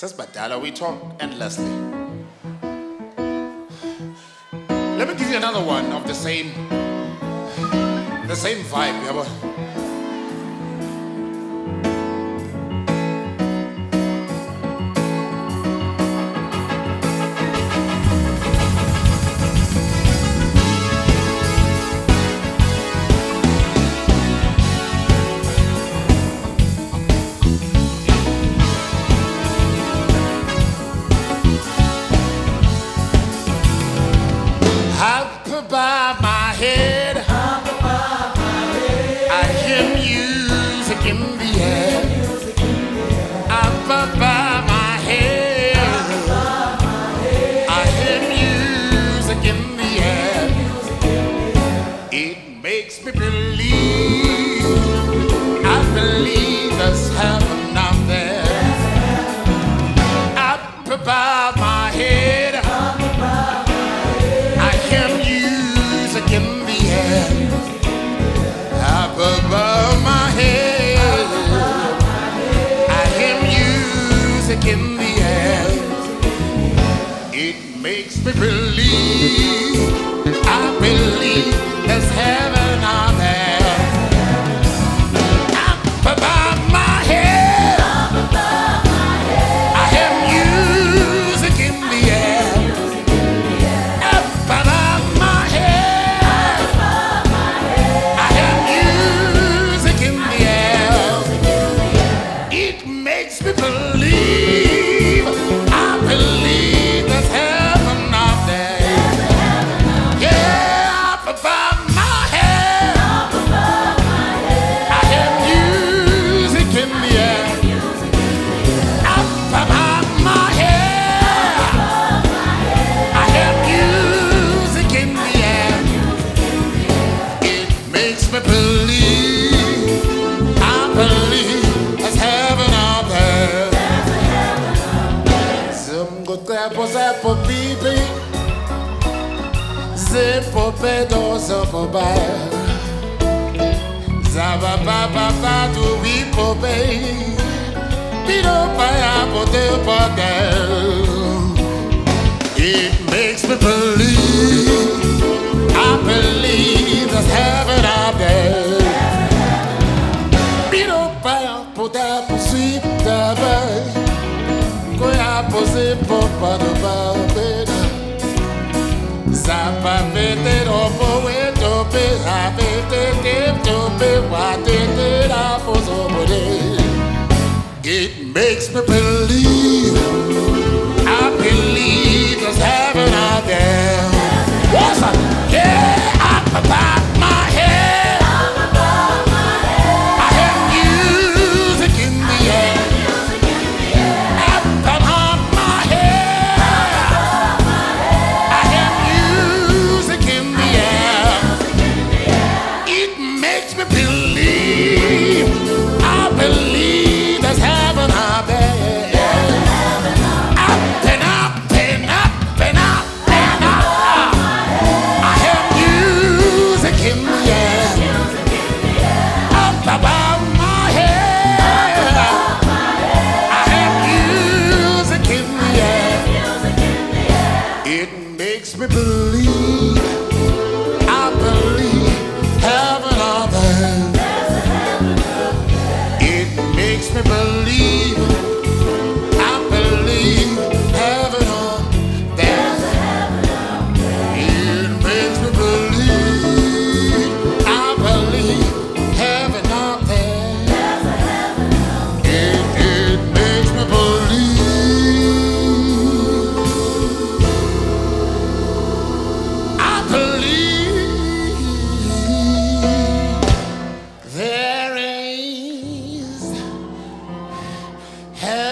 Says Badala, we talk endlessly. Let me give you another one of the same vibe, yabo. Up above my head, I hear music in the air. Up above my head, I hear music in the air. It makes me believe, I believe there's heaven out there. Up above my head, in the air, up above my head, I hear music in the air. It makes me believe, I believe there's heaven out there. Up above my head, I hear music in the air. Up above my head, makes me believe, I believe there's heaven out there. Yeah, up above my head, I hear music in the air. Up above my head, I hear music in the air. It makes me believe, I believe there's heaven out there. Zimgo zepo bibi, zepo pedo zepo ba, zaba baba badu wipo be, pido paya pote pote. It makes me believe, I believe there's heaven out there. Pido paya pote sweet daba. Koya pose popa do babeda, zapa vete ropo weto pe avete kepto pe watete la pozo bode. It makes me believe, I believe there's heaven out there. What's up? Yeah, up above my head, I hear music in the air. Makes me believe, I believe heaven out there. It makes me believe, I believe heaven out there. It makes me believe, I believe heaven out there. It makes me believe. There is hell.